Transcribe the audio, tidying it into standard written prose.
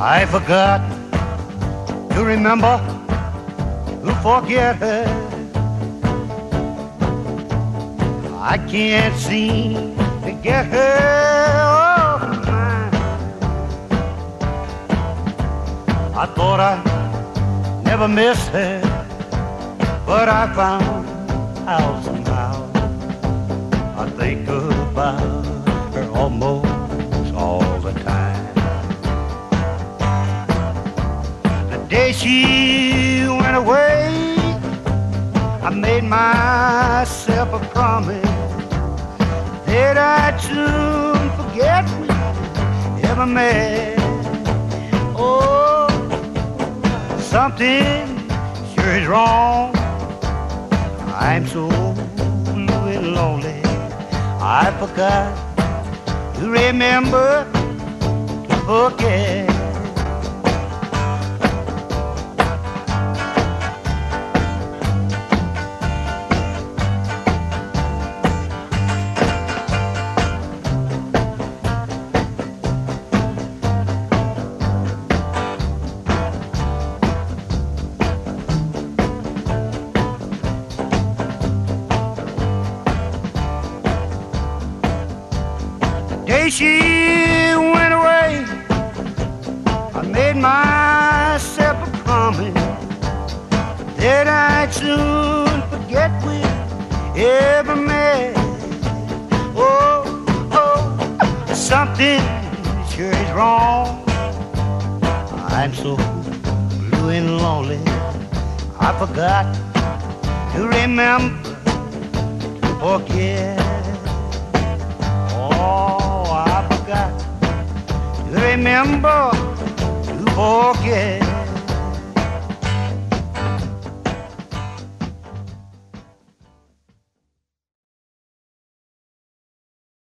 I forgot to remember to forget her. I can't seem to get her off my mind. I thought I'd never miss her, but I found out somehow. I think about her almost all the time. The day she went away, I made myself a promise that I'd soon forget we ever met. Oh, something sure is wrong. I'm so blue and lonely. I forgot to remember to forget. Day she went away, I made myself a promise that I'd soon forget we ever met. Oh, oh, something sure is wrong. I'm so blue and lonely, I forgot to remember to forget. Oh, I forgot to remember to forget.